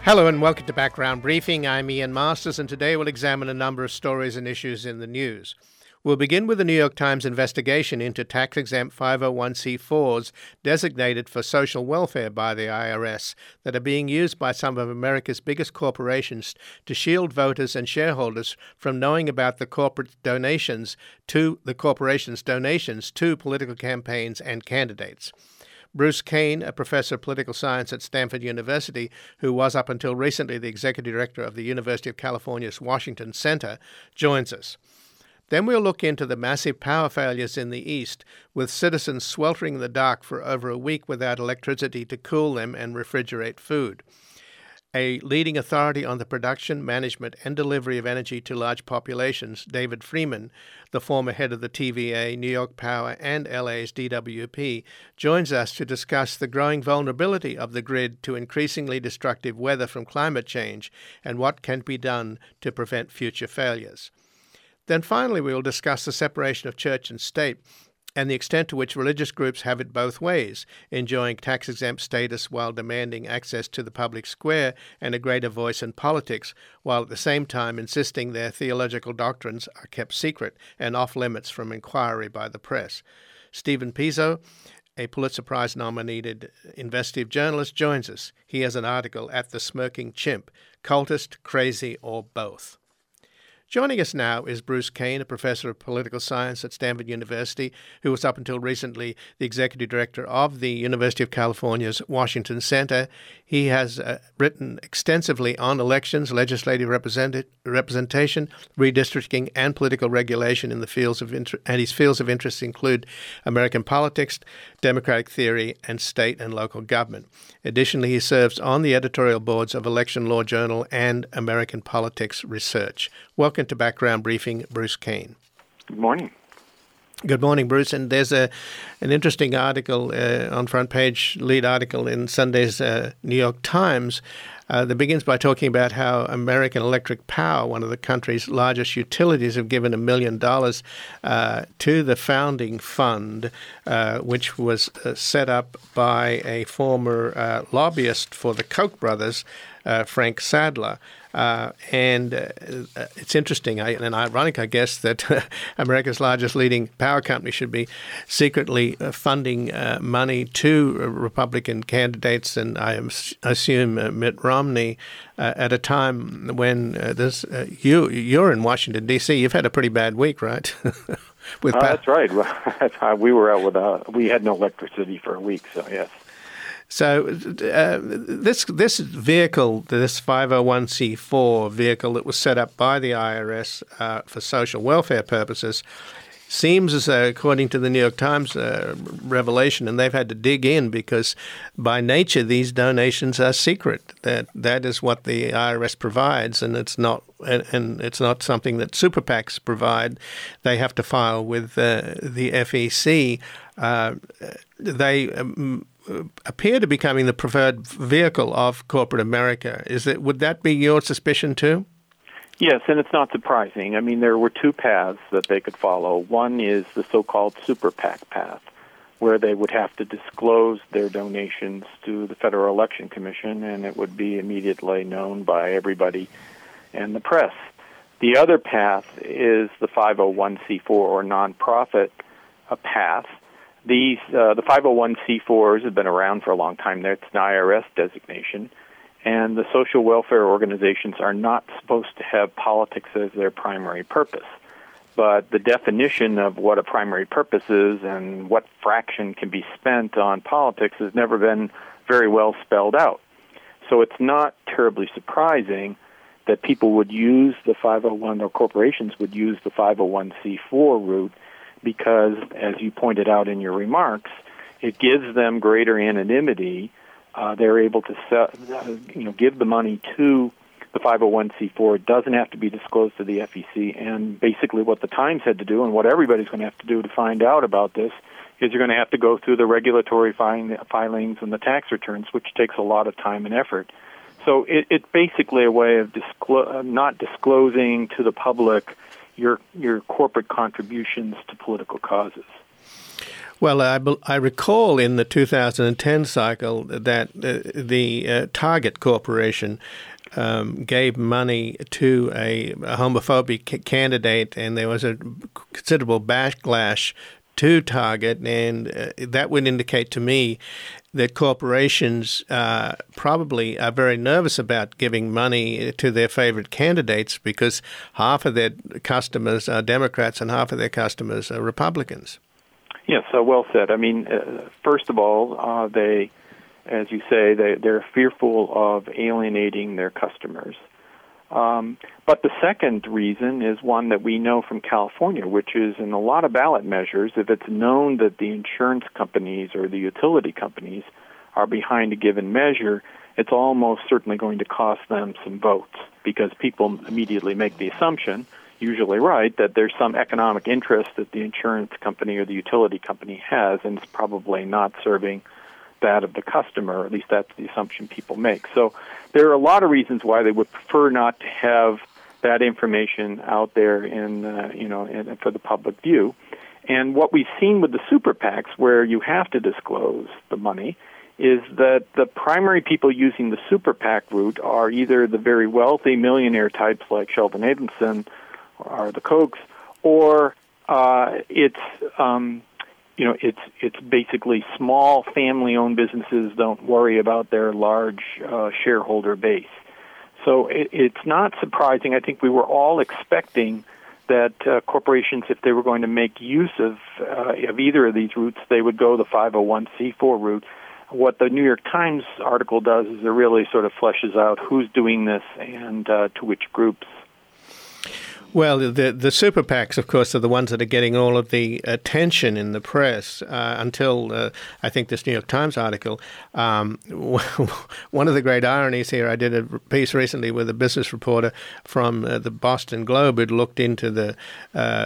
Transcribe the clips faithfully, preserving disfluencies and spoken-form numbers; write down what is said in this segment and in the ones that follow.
Hello and welcome to Background Briefing. I'm Ian Masters, and today we'll examine a number of stories and issues in the news. We'll begin with the New York Times investigation into tax-exempt five oh one c fours designated for social welfare by the I R S that are being used by some of America's biggest corporations to shield voters and shareholders from knowing about the corporate donations to the corporation's donations to political campaigns and candidates. Bruce Kane, a professor of political science at Stanford University, who was up until recently the executive director of the University of California's Washington Center, joins us. Then we'll look into the massive power failures in the East, with citizens sweltering in the dark for over a week without electricity to cool them and refrigerate food. A leading authority on the production, management, and delivery of energy to large populations, David Freeman, the former head of the T V A, New York Power, and L A's D W P, joins us to discuss the growing vulnerability of the grid to increasingly destructive weather from climate change and what can be done to prevent future failures. Then finally, we will discuss the separation of church and state and the extent to which religious groups have it both ways, enjoying tax-exempt status while demanding access to the public square and a greater voice in politics, while at the same time insisting their theological doctrines are kept secret and off-limits from inquiry by the press. Stephen Pizzo, a Pulitzer Prize-nominated investigative journalist, joins us. He has an article at The Smirking Chimp, Cultist, Crazy, or Both. Joining us now is Bruce Kane, a professor of political science at Stanford University, who was up until recently the executive director of the University of California's Washington Center. He has uh, written extensively on elections, legislative represent- representation, redistricting, and political regulation in the fields of inter- and his fields of interest include American politics, democratic theory, and state and local government. Additionally, he serves on the editorial boards of Election Law Journal and American Politics Research. Welcome to Background Briefing, Bruce Kane. Good morning. Good morning, Bruce. And there's a an interesting article uh, on front page, lead article in Sunday's uh, New York Times uh, that begins by talking about how American Electric Power, one of the country's largest utilities, have given a million dollars uh, to the founding fund, uh, which was uh, set up by a former uh, lobbyist for the Koch brothers, uh, Frank Sadler. Uh, and uh, it's interesting I, and ironic, I guess, that uh, America's largest leading power company should be secretly uh, funding uh, money to uh, Republican candidates, and I am, assume uh, Mitt Romney, uh, at a time when uh, this uh, you you're in Washington D C. You've had a pretty bad week, right? With uh, pa- that's right. We were out with uh, we had no electricity for a week, so yes. So uh, this this vehicle, this five oh one c four vehicle that was set up by the I R S uh, for social welfare purposes, seems as though, according to the New York Times uh, revelation, and they've had to dig in because by nature these donations are secret. That that is what the I R S provides, and it's not and, and it's not something that super PACs provide. They have to file with uh, the F E C. Uh, they um, appear to be becoming the preferred vehicle of corporate America. Is it? Would that be your suspicion too? Yes, and it's not surprising. I mean, there were two paths that they could follow. One is the so-called super PAC path, where they would have to disclose their donations to the Federal Election Commission, and it would be immediately known by everybody and the press. The other path is the five oh one c four or nonprofit uh, path. These uh, the five oh one c fours have been around for a long time. It's an I R S designation, and the social welfare organizations are not supposed to have politics as their primary purpose. But the definition of what a primary purpose is and what fraction can be spent on politics has never been very well spelled out. So it's not terribly surprising that people would use the five oh one, or corporations would use the five oh one c four route, because, as you pointed out in your remarks, it gives them greater anonymity. Uh, they're able to sell, uh, you know, give the money to the five oh one c four. It doesn't have to be disclosed to the F E C. And basically what the Times had to do, and what everybody's going to have to do to find out about this, is you're going to have to go through the regulatory filing, filings and the tax returns, which takes a lot of time and effort. So it, it's basically a way of disclo- not disclosing to the public your your corporate contributions to political causes. Well, I, I recall in the two thousand ten cycle that uh, the uh, Target Corporation um, gave money to a, a homophobic c- candidate, and there was a considerable backlash to Target, and uh, that would indicate to me that corporations uh, probably are very nervous about giving money to their favorite candidates because half of their customers are Democrats and half of their customers are Republicans. Yes, uh, well said. I mean, uh, first of all, uh, they, as you say, they, they're fearful of alienating their customers. Um, but the second reason is one that we know from California, which is in a lot of ballot measures, if it's known that the insurance companies or the utility companies are behind a given measure, it's almost certainly going to cost them some votes because people immediately make the assumption, usually right, that there's some economic interest that the insurance company or the utility company has, and it's probably not serving that of the customer, or at least that's the assumption people make. So there are a lot of reasons why they would prefer not to have that information out there in, uh, you know, in, for the public view. And what we've seen with the super PACs, where you have to disclose the money, is that the primary people using the super PAC route are either the very wealthy millionaire types like Sheldon Adelson or the Kochs, or uh, it's um, you know it's it's basically small family-owned businesses don't worry about their large uh, shareholder base. So it, it's not surprising. I think we were all expecting that uh, corporations, if they were going to make use of uh, of either of these routes, they would go the five oh one c four route. What the New York Times article does is it really sort of fleshes out who's doing this and uh, to which groups. Well, the the super PACs, of course, are the ones that are getting all of the attention in the press uh, until, uh, I think, this New York Times article. Um, one of the great ironies here, I did a piece recently with a business reporter from uh, the Boston Globe who'd looked into the uh,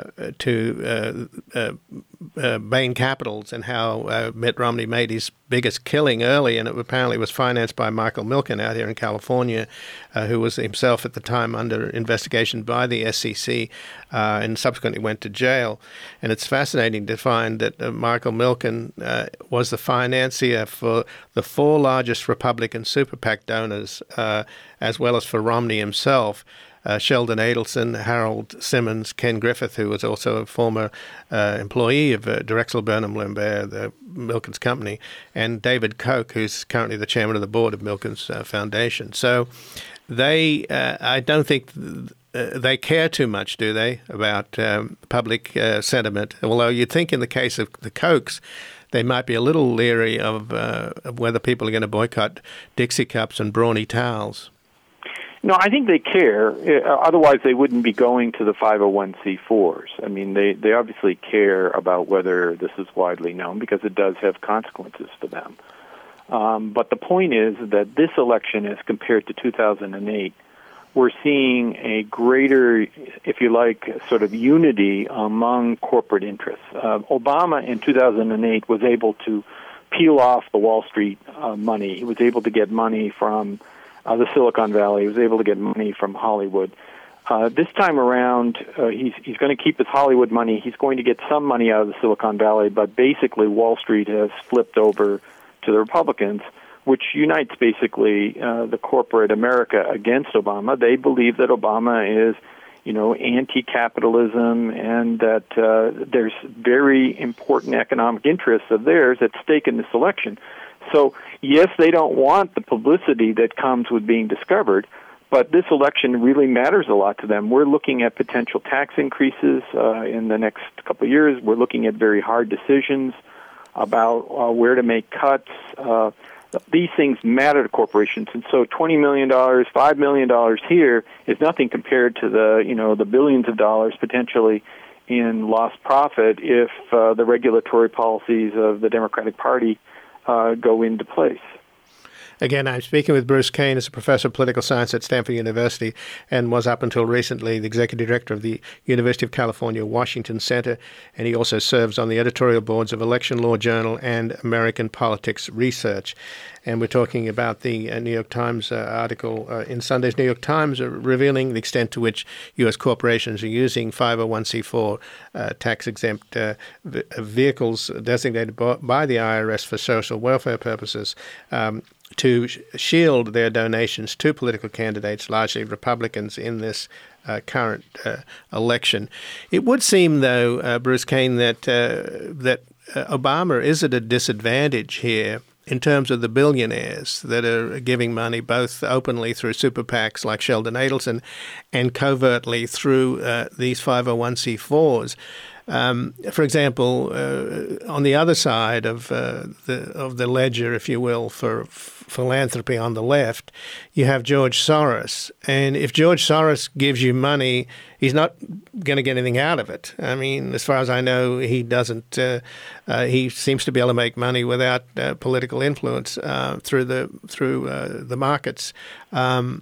to uh, uh, uh, Bain Capitals and how uh, Mitt Romney made his biggest killing early, and it apparently was financed by Michael Milken out here in California, uh, who was himself at the time under investigation by the S E C uh, and subsequently went to jail. And it's fascinating to find that uh, Michael Milken uh, was the financier for the four largest Republican super PAC donors, uh, as well as for Romney himself. Uh, Sheldon Adelson, Harold Simmons, Ken Griffith, who was also a former uh, employee of uh, Drexel Burnham Lambert, the Milken's company, and David Koch, who's currently the chairman of the board of Milken's uh, foundation. So they, uh, I don't think th- uh, they care too much, do they, about um, public uh, sentiment? Although you'd think in the case of the Kochs, they might be a little leery of, uh, of whether people are going to boycott Dixie cups and brawny towels. No, I think they care. Otherwise, they wouldn't be going to the five oh one c fours. I mean, they, they obviously care about whether this is widely known because it does have consequences for them. Um, but the point is that this election, as compared to two thousand eight, we're seeing a greater, if you like, sort of unity among corporate interests. Uh, Obama in two thousand eight was able to peel off the Wall Street uh, money. He was able to get money from Uh, the Silicon Valley. He was able to get money from Hollywood. Uh, this time around, uh, he's he's going to keep his Hollywood money. He's going to get some money out of the Silicon Valley, but basically Wall Street has flipped over to the Republicans, which unites basically uh, the corporate America against Obama. They believe that Obama is, you know, anti-capitalism and that uh, there's very important economic interests of theirs at stake in this election. So, yes, they don't want the publicity that comes with being discovered, but this election really matters a lot to them. We're looking at potential tax increases uh, in the next couple of years. We're looking at very hard decisions about uh, where to make cuts. Uh, these things matter to corporations, and so twenty million dollars, five million dollars here is nothing compared to the, you know, the billions of dollars potentially in lost profit if uh, the regulatory policies of the Democratic Party Uh, go into place. Again, I'm speaking with Bruce Cain, as a professor of political science at Stanford University and was up until recently the executive director of the University of California, Washington Center, and he also serves on the editorial boards of Election Law Journal and American Politics Research. And we're talking about the uh, New York Times uh, article uh, in Sunday's New York Times uh, revealing the extent to which U S corporations are using five oh one c four uh, tax-exempt uh, v- vehicles designated by, by the I R S for social welfare purposes um, to sh- shield their donations to political candidates, largely Republicans, in this uh, current uh, election. It would seem, though, uh, Bruce Cain, that uh, that uh, Obama is at a disadvantage here in terms of the billionaires that are giving money both openly through super PACs like Sheldon Adelson and covertly through uh, these five oh one c fours. Um, for example, uh, on the other side of uh, the of the ledger, if you will, for f- philanthropy on the left, you have George Soros. And if George Soros gives you money, he's not going to get anything out of it. I mean, as far as I know, he doesn't. Uh, uh, he seems to be able to make money without uh, political influence uh, through the through uh, the markets. Um,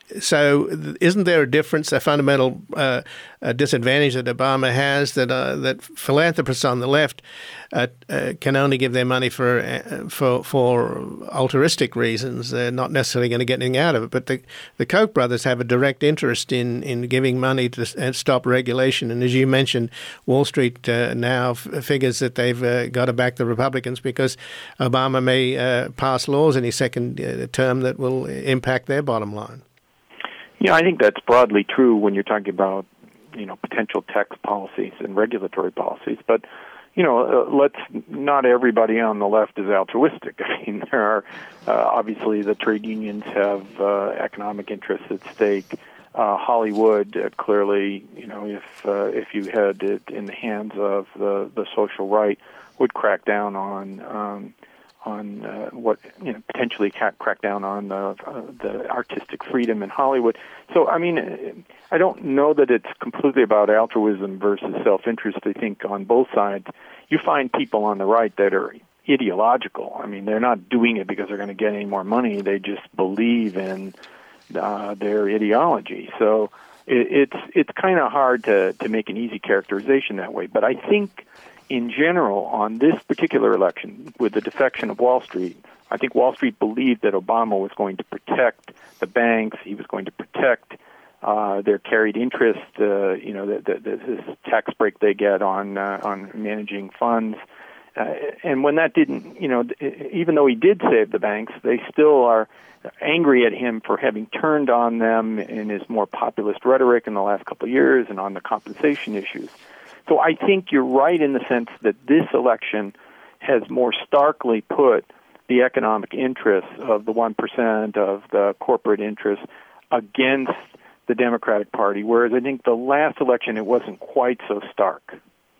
So isn't there a difference, a fundamental uh, a disadvantage that Obama has, that uh, that philanthropists on the left uh, uh, can only give their money for uh, for for altruistic reasons? They're not necessarily going to get anything out of it. But the the Koch brothers have a direct interest in, in giving money to and stop regulation. And as you mentioned, Wall Street uh, now f- figures that they've uh, got to back the Republicans because Obama may uh, pass laws in his second uh, term that will impact their bottom line. Yeah, I think that's broadly true when you're talking about, you know, potential tax policies and regulatory policies. But, you know, uh, let's not everybody on the left is altruistic. I mean, there are uh, obviously the trade unions have uh, economic interests at stake. Uh, Hollywood uh, clearly, you know, if uh, if you had it in the hands of the the social right, would crack down on. Um, on uh, what, you know, potentially crack down on the, uh, the artistic freedom in Hollywood. So, I mean, I don't know that it's completely about altruism versus self-interest. I think on both sides, you find people on the right that are ideological. I mean, they're not doing it because they're going to get any more money. They just believe in uh, their ideology. So it, it's it's kind of hard to, to make an easy characterization that way. But I think in general, on this particular election, with the defection of Wall Street, I think Wall Street believed that Obama was going to protect the banks. He was going to protect uh, their carried interest, uh, you know, the, the, the, this tax break they get on uh, on managing funds. Uh, and when that didn't, you know, even though he did save the banks, they still are angry at him for having turned on them in his more populist rhetoric in the last couple of years and on the compensation issues. So I think you're right in the sense that this election has more starkly put the economic interests of the one percent, of the corporate interests, against the Democratic Party, whereas I think the last election it wasn't quite so stark.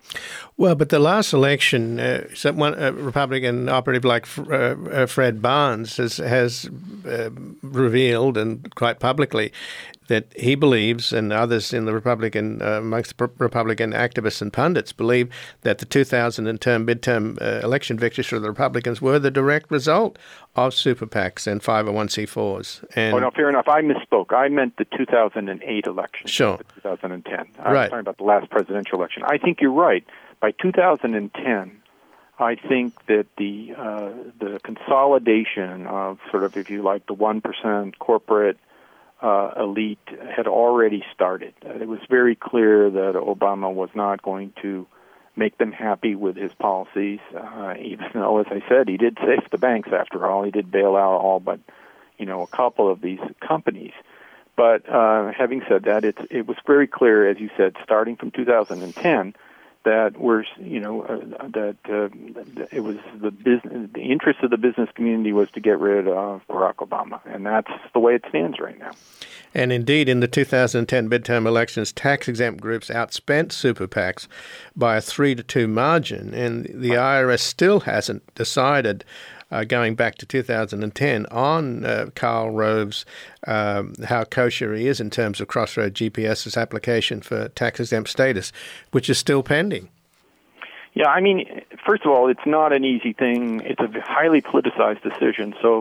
Well, but the last election, uh, someone, a Republican operative like uh, uh, Fred Barnes has, has uh, revealed, and quite publicly, that he believes, and others in the Republican, uh, amongst the Republican activists and pundits, believe that the two thousand ten midterm uh, election victories for the Republicans were the direct result of super PACs and five oh one c fours. And oh, no, fair enough. I misspoke. I meant the two thousand eight election. Sure. The two thousand ten. I right. was talking about the last presidential election. I think you're right. By two thousand ten, I think that the uh, the consolidation of sort of, if you like, the one percent corporate uh, elite had already started. Uh, it was very clear that Obama was not going to make them happy with his policies, uh, even though, as I said, he did save the banks after all. He did bail out all but, you know, a couple of these companies. But uh, having said that, it's, it was very clear, as you said, starting from two thousand ten, that we're, you know, uh, that uh, it was the business, the interest of the business community was to get rid of Barack Obama, and that's the way it stands right now. And indeed, in the two thousand ten midterm elections, tax-exempt groups outspent super PACs by a three to two margin, and the I R S still hasn't decided, Uh, going back to two thousand ten, on uh, Karl Rove's, um, how kosher he is in terms of Crossroad GPS's application for tax-exempt status, which is still pending. Yeah, I mean, first of all, it's not an easy thing. It's a highly politicized decision. So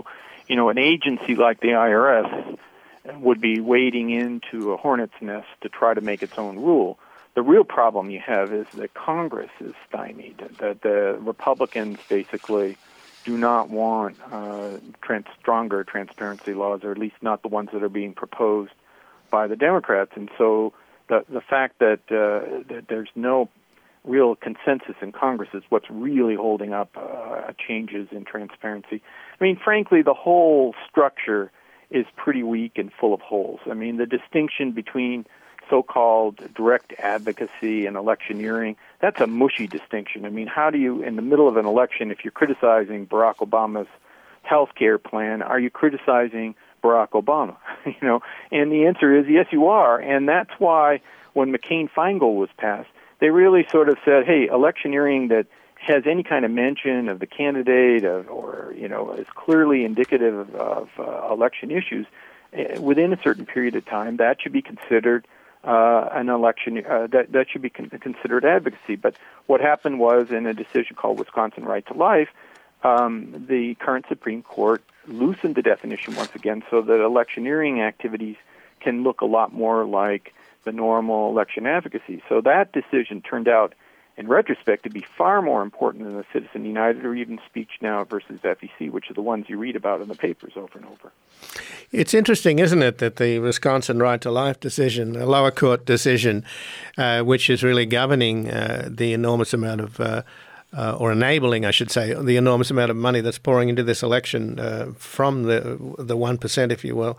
you know, an agency like the I R S would be wading into a hornet's nest to try to make its own rule. The real problem you have is that Congress is stymied, that the Republicans basically do not want uh, trans- stronger transparency laws, or at least not the ones that are being proposed by the Democrats. And so the the fact that, uh, that there's no real consensus in Congress is what's really holding up uh, changes in transparency. I mean, frankly, the whole structure is pretty weak and full of holes. I mean, the distinction between so-called direct advocacy and electioneering, that's a mushy distinction. I mean, how do you, in the middle of an election, if you're criticizing Barack Obama's health care plan, are you criticizing Barack Obama? you know, and the answer is yes, you are. And that's why when McCain-Feingold was passed, they really sort of said, hey, electioneering that has any kind of mention of the candidate of, or, you know, is clearly indicative of, of uh, election issues, uh, within a certain period of time, that should be considered uh, an election, uh, that, that should be con- considered advocacy. But what happened was, in a decision called Wisconsin Right to Life, um, the current Supreme Court loosened the definition once again so that electioneering activities can look a lot more like the normal election advocacy. So that decision turned out, in retrospect, to be far more important than the Citizen United or even Speech Now versus F E C, which are the ones you read about in the papers over and over. It's interesting, isn't it, that the Wisconsin Right to Life decision, a lower court decision, uh, which is really governing uh, the enormous amount of uh, Uh, or enabling, I should say, the enormous amount of money that's pouring into this election uh, from the the one percent, if you will,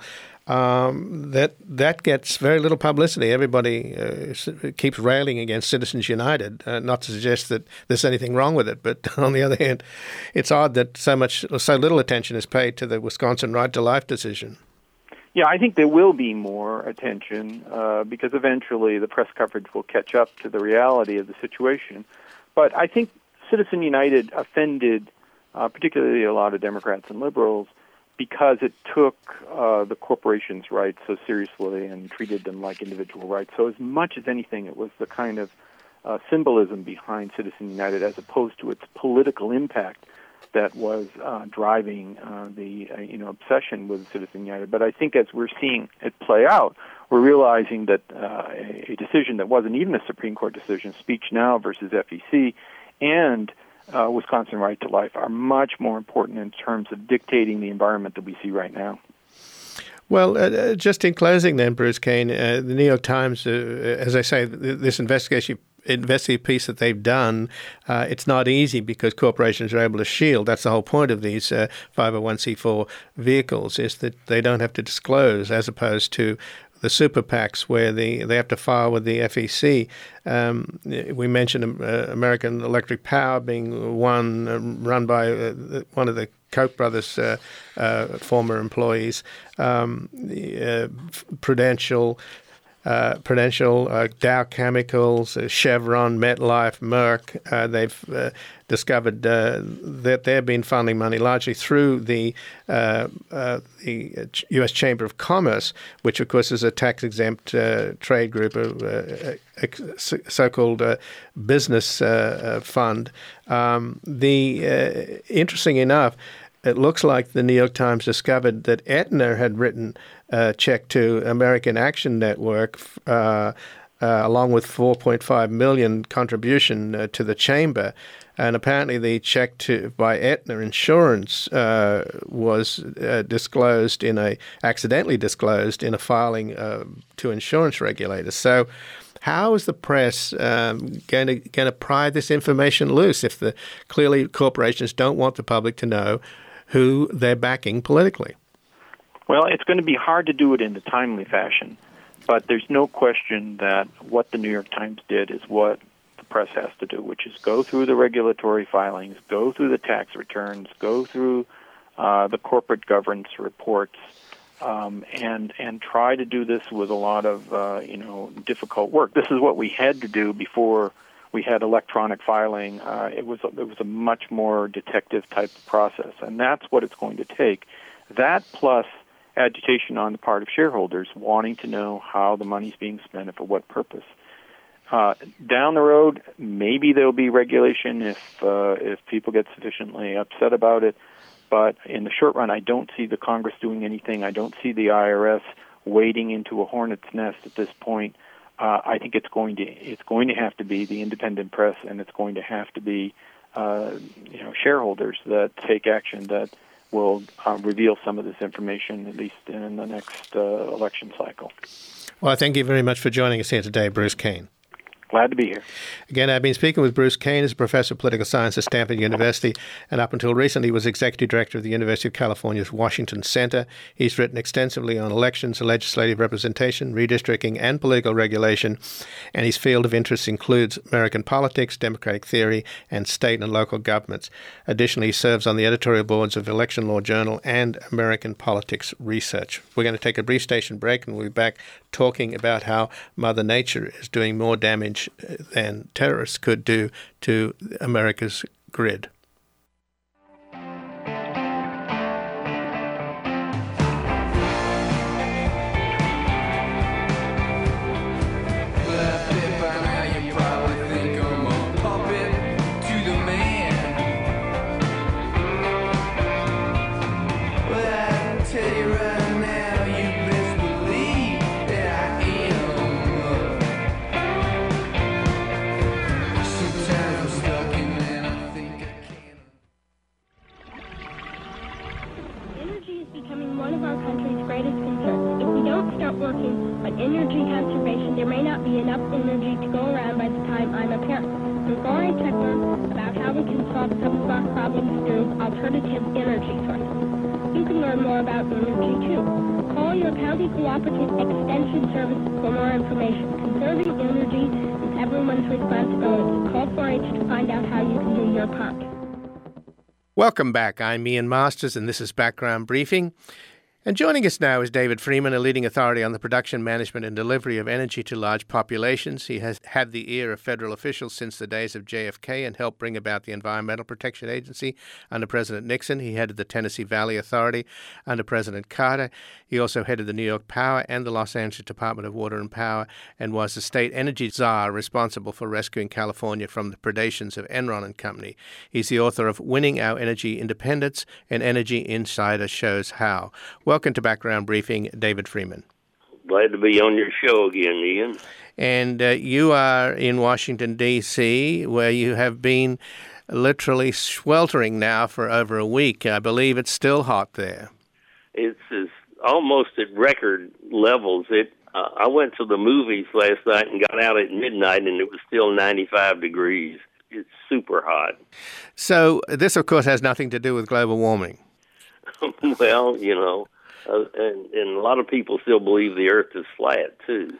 um, that that gets very little publicity. Everybody uh, keeps railing against Citizens United, uh, not to suggest that there's anything wrong with it, but on the other hand, it's odd that so much, so little attention is paid to the Wisconsin Right to Life decision. Yeah, I think there will be more attention uh, because eventually the press coverage will catch up to the reality of the situation. But I think Citizen United offended uh, particularly a lot of Democrats and liberals because it took uh, the corporations' rights so seriously and treated them like individual rights. So as much as anything, it was the kind of uh, symbolism behind Citizen United as opposed to its political impact that was uh, driving uh, the uh, you know obsession with Citizen United. But I think as we're seeing it play out, we're realizing that uh, a, a decision that wasn't even a Supreme Court decision, Speech Now versus F E C, and uh, Wisconsin Right to Life are much more important in terms of dictating the environment that we see right now. Well, uh, just in closing then, Bruce Cain, uh, the New York Times, uh, as I say, this investigation investigative piece that they've done, uh, it's not easy because corporations are able to shield. That's the whole point of these uh, five oh one c four vehicles, is that they don't have to disclose, as opposed to the super PACs where the, they have to file with the F E C. Um, we mentioned uh, American Electric Power being one uh, run by uh, one of the Koch brothers' uh, uh, former employees, um, the, uh, Prudential, Uh, Prudential, uh, Dow Chemicals, uh, Chevron, MetLife, Merck. Uh, they've uh, discovered uh, that they've been funneling money largely through the uh, uh, the U S Chamber of Commerce, which, of course, is a tax-exempt uh, trade group, a, a, a so-called uh, business uh, uh, fund. Um, the uh, interesting enough, it looks like the New York Times discovered that Aetna had written a check to American Action Network, uh, uh, along with four point five million dollars contribution uh, to the chamber. And apparently the check to by Aetna Insurance uh, was uh, disclosed in a, accidentally disclosed in a filing uh, to insurance regulators. So how is the press um, going to going to pry this information loose if the clearly corporations don't want the public to know who they're backing politically? Well, it's going to be hard to do it in a timely fashion, but there's no question that what the New York Times did is what the press has to do, which is go through the regulatory filings, go through the tax returns, go through uh, the corporate governance reports, um, and and try to do this with a lot of uh, you know difficult work. This is what we had to do before we had electronic filing. Uh, it was a, it was a much more detective type of process, and that's what it's going to take. That plus agitation on the part of shareholders wanting to know how the money's being spent and for what purpose. Uh, down the road, maybe there'll be regulation if uh, if people get sufficiently upset about it. But in the short run, I don't see the Congress doing anything. I don't see the I R S wading into a hornet's nest at this point. Uh, I think it's going to it's going to have to be the independent press, and it's going to have to be uh, you know shareholders that take action that will uh, reveal some of this information, at least in the next uh, election cycle. Well, thank you very much for joining us here today, Bruce Cain. Glad to be here. Again, I've been speaking with Bruce Cain, who's a professor of political science at Stanford University, and up until recently was executive director of the University of California's Washington Center. He's written extensively on elections, legislative representation, redistricting, and political regulation, and his field of interest includes American politics, democratic theory, and state and local governments. Additionally, he serves on the editorial boards of Election Law Journal and American Politics Research. We're going to take a brief station break, and we'll be back talking about how Mother Nature is doing more damage than terrorists could do to America's grid. Energy conservation, there may not be enough energy to go around by the time I'm a parent. I'm going to learn about how we can solve some of our problems through alternative energy sources. You can learn more about energy too. Call your county cooperative extension service for more information. Conserving energy is everyone's responsibility. Call four H to find out how you can do your part. Welcome back. I'm Ian Masters, and this is Background Briefing. And joining us now is David Freeman, a leading authority on the production, management, and delivery of energy to large populations. He has had the ear of federal officials since the days of J F K and helped bring about the Environmental Protection Agency under President Nixon. He headed the Tennessee Valley Authority under President Carter. He also headed the New York Power and the Los Angeles Department of Water and Power and was the state energy czar responsible for rescuing California from the predations of Enron and Company. He's the author of Winning Our Energy Independence, and Energy Insider Shows How. Welcome to Background Briefing, David Freeman. Glad to be on your show again, Ian. And uh, you are in Washington, D C, where you have been literally sweltering now for over a week. I believe it's still hot there. It's, it's almost at record levels. It. Uh, I went to the movies last night and got out at midnight, and it was still ninety-five degrees. It's super hot. So this, of course, has nothing to do with global warming. Well, you know, uh, and, and a lot of people still believe the Earth is flat, too.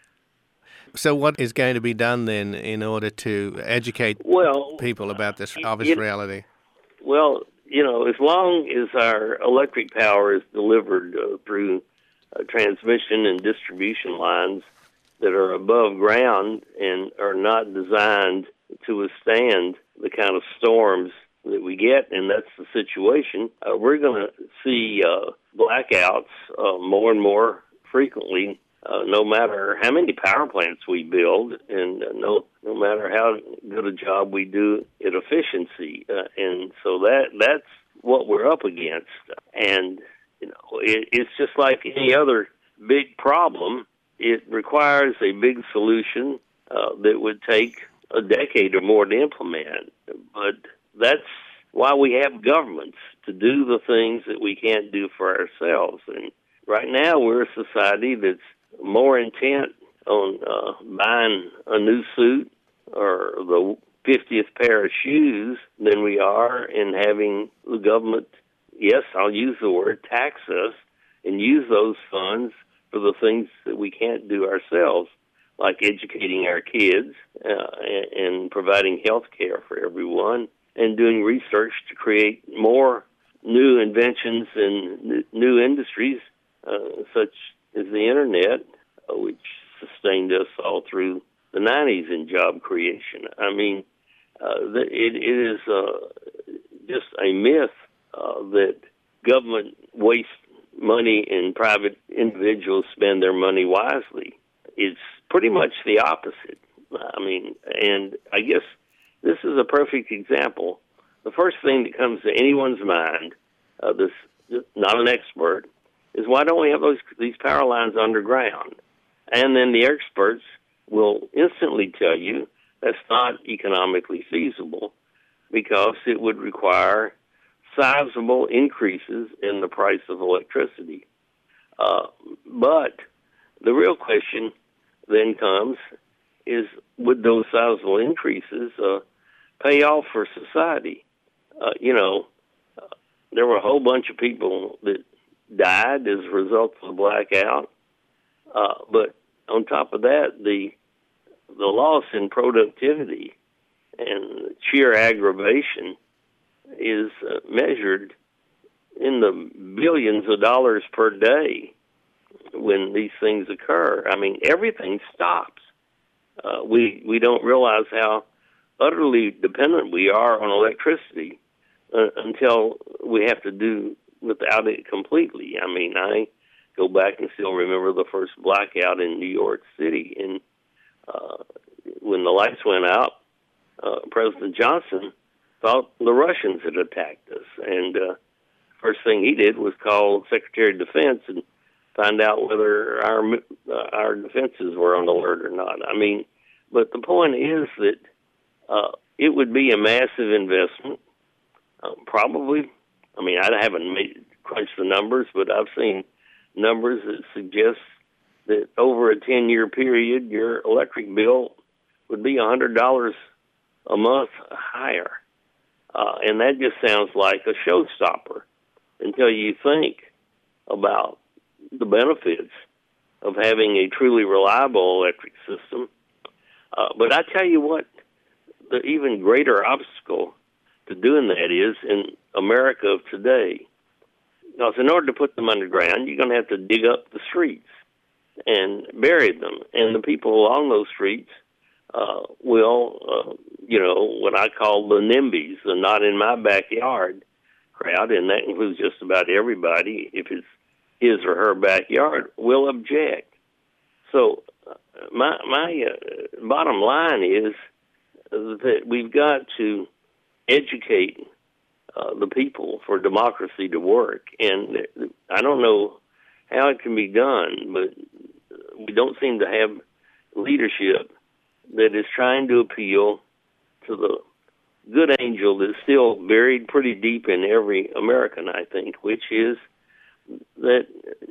So what is going to be done then in order to educate well, people about this obvious it, reality? Well, you know, as long as our electric power is delivered uh, through uh, transmission and distribution lines that are above ground and are not designed to withstand the kind of storms that we get, and that's the situation, uh, we're going to see uh, blackouts uh, more and more frequently, uh, no matter how many power plants we build, and uh, no no matter how good a job we do at efficiency. Uh, and so that that's what we're up against. And you know, it, it's just like any other big problem. It requires a big solution uh, that would take a decade or more to implement. But that's why we have governments, to do the things that we can't do for ourselves. And right now we're a society that's more intent on uh, buying a new suit or the fiftieth pair of shoes than we are in having the government, yes, I'll use the word, tax us and use those funds for the things that we can't do ourselves, like educating our kids uh, and, and providing health care for everyone, and doing research to create more new inventions and new industries, uh, such as the Internet, uh, which sustained us all through the nineties in job creation. I mean, uh, it, it is uh, just a myth uh, that government wastes money and private individuals spend their money wisely. It's pretty much the opposite. I mean, and I guess this is a perfect example. The first thing that comes to anyone's mind uh, this not an expert, is why don't we have those these power lines underground? And then the experts will instantly tell you that's not economically feasible because it would require sizable increases in the price of electricity. Uh, but the real question then comes is, would those sizable increases uh, pay off for society? Uh, you know, uh, there were a whole bunch of people that died as a result of the blackout. Uh, but on top of that, the the loss in productivity and sheer aggravation is uh, measured in the billions of dollars per day when these things occur. I mean, everything stops. Uh, we we don't realize how utterly dependent we are on electricity uh, until we have to do without it completely. I mean, I go back and still remember the first blackout in New York City, and uh, when the lights went out, uh, President Johnson thought the Russians had attacked us, and uh, first thing he did was call Secretary of Defense and find out whether our uh, our defenses were on alert or not. I mean, but the point is that uh, it would be a massive investment. Uh, probably, I mean, I haven't made, crunched the numbers, but I've seen numbers that suggest that over a ten-year period, your electric bill would be one hundred dollars a month higher. Uh, and that just sounds like a showstopper until you think about the benefits of having a truly reliable electric system. Uh, but I tell you what, the even greater obstacle to doing that is in America of today. Because in order to put them underground, you're going to have to dig up the streets and bury them. And the people along those streets uh, will, uh, you know, what I call the NIMBYs, the not in my backyard crowd, and that includes just about everybody, if it's his or her backyard, will object. So uh, my, my uh, bottom line is that we've got to educate uh, the people for democracy to work. And I don't know how it can be done, but we don't seem to have leadership that is trying to appeal to the good angel that's still buried pretty deep in every American, I think, which is that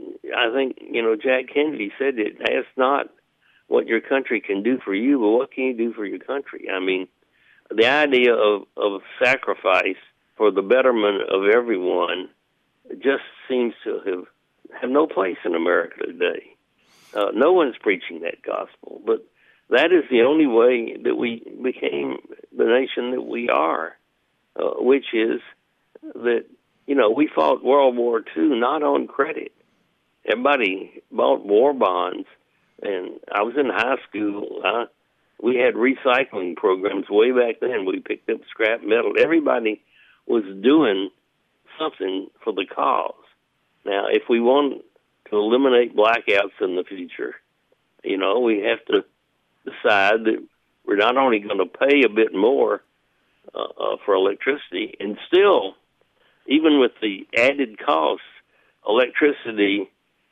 I think, you know, Jack Kennedy said it, ask not what your country can do for you, but what can you do for your country? I mean, the idea of, of sacrifice for the betterment of everyone just seems to have, have no place in America today. Uh, no one's preaching that gospel, but that is the only way that we became the nation that we are, uh, which is that, you know, we fought World War Two not on credit. Everybody bought war bonds, and I was in high school. I, we had recycling programs way back then. We picked up scrap metal. Everybody was doing something for the cause. Now, if we want to eliminate blackouts in the future, you know, we have to decide that we're not only going to pay a bit more uh, uh, for electricity, and still, even with the added costs, electricity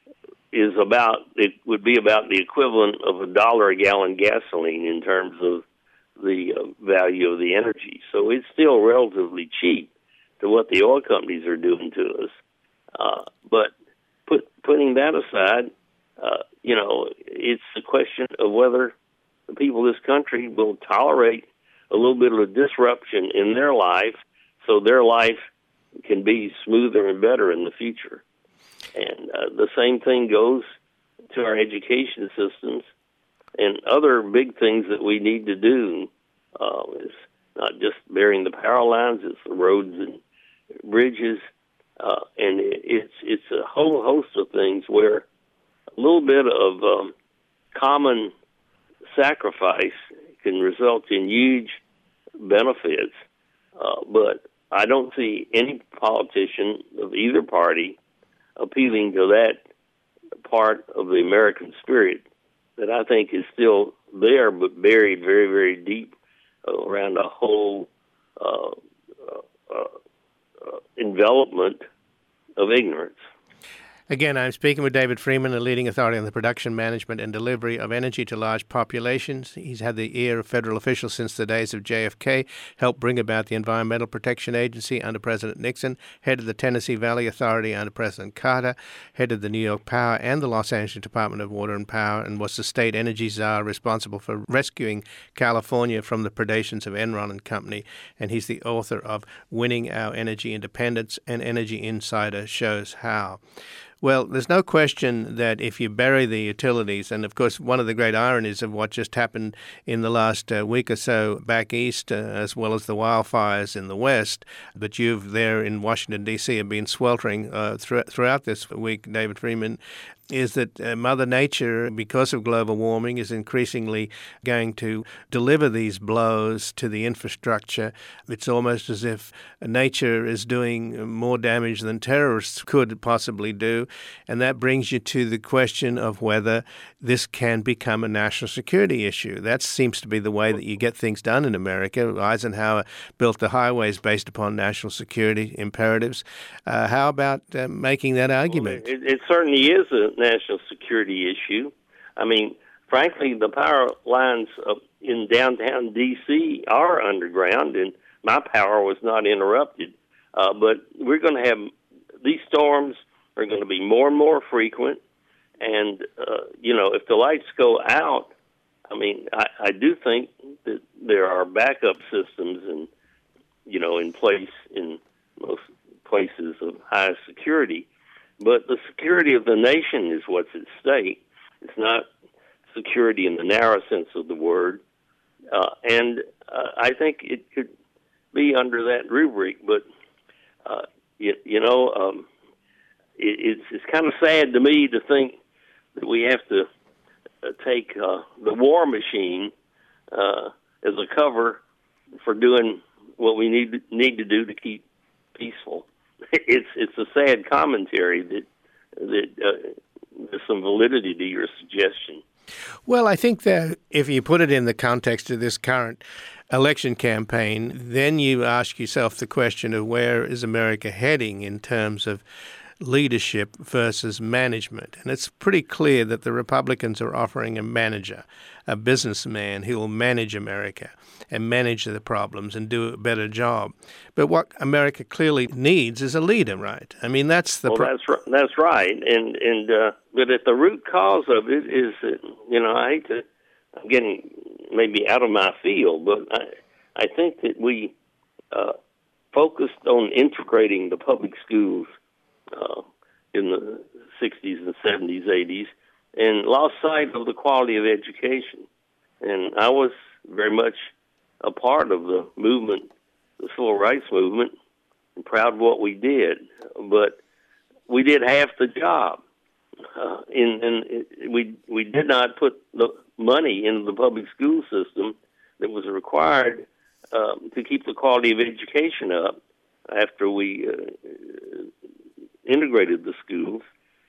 is about, it would be about the equivalent of a dollar a gallon gasoline in terms of the uh, value of the energy. So it's still relatively cheap to what the oil companies are doing to us. Uh, but put, putting that aside, uh, you know, it's a question of whether the people of this country will tolerate a little bit of a disruption in their life so their life can be smoother and better in the future. And uh, the same thing goes to our education systems and other big things that we need to do. Uh, is not just burying the power lines, it's the roads and bridges, uh, and it, it's it's a whole host of things where a little bit of um, common sacrifice can result in huge benefits, uh, but I don't see any politician of either party appealing to that part of the American spirit that I think is still there but buried very, very deep around a whole uh, uh, uh, envelopment of ignorance. Again, I'm speaking with David Freeman, a leading authority on the production, management, and delivery of energy to large populations. He's had the ear of federal officials since the days of J F K, helped bring about the Environmental Protection Agency under President Nixon, headed the Tennessee Valley Authority under President Carter, headed the New York Power and the Los Angeles Department of Water and Power, and was the state energy czar responsible for rescuing California from the predations of Enron and Company. And he's the author of Winning Our Energy Independence, and Energy Insider Shows How. Well, there's no question that if you bury the utilities, and of course one of the great ironies of what just happened in the last uh, week or so back east, uh, as well as the wildfires in the west, but you've there in Washington, D C have been sweltering uh, through, throughout this week, David Freeman, is that uh, Mother Nature, because of global warming, is increasingly going to deliver these blows to the infrastructure. It's almost as if nature is doing more damage than terrorists could possibly do. And that brings you to the question of whether this can become a national security issue. That seems to be the way that you get things done in America. Eisenhower built the highways based upon national security imperatives. Uh, how about uh, making that argument? Well, it, it certainly is a national security issue. I mean, frankly, the power lines up in downtown D C are underground, and my power was not interrupted. Uh, but we're going to have these storms are going to be more and more frequent, and uh, you know, if the lights go out, I mean, I, I do think that there are backup systems, and you know, in place in most places of high security. But the security of the nation is what's at stake. It's not security in the narrow sense of the word. Uh, and uh, I think it could be under that rubric. But, uh, you, you know, um, it, it's, it's kind of sad to me to think that we have to uh, take uh, the war machine uh, as a cover for doing what we need need to do to keep peaceful. It's it's a sad commentary that that uh, there's some validity to your suggestion. Well, I think that if you put it in the context of this current election campaign, then you ask yourself the question of where is America heading in terms of leadership versus management. And it's pretty clear that the Republicans are offering a manager, a businessman who will manage America and manage the problems and do a better job. But what America clearly needs is a leader, right? I mean, that's the... Well, pro- that's, right, that's right. And, and uh, but at the root cause of it is that, you know, I hate to... I'm getting maybe out of my field, but I, I think that we uh, focused on integrating the public schools Uh, in the sixties and seventies, eighties, and lost sight of the quality of education. And I was very much a part of the movement, the civil rights movement, and proud of what we did. But we did half the job. Uh, and and it, we, we did not put the money into the public school system that was required um, to keep the quality of education up after we uh, integrated the schools,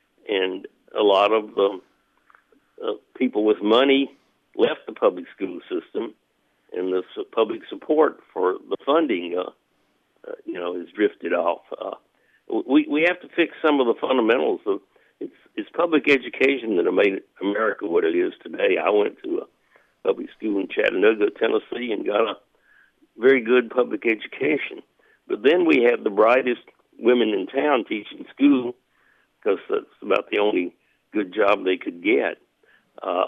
and a lot of the uh, people with money left the public school system, and the su- public support for the funding, uh, uh, you know, has drifted off. Uh, we we have to fix some of the fundamentals of it's it's public education that have made America what it is today. I went to a public school in Chattanooga, Tennessee, and got a very good public education. But then we had the brightest women in town teaching school because that's about the only good job they could get. Uh,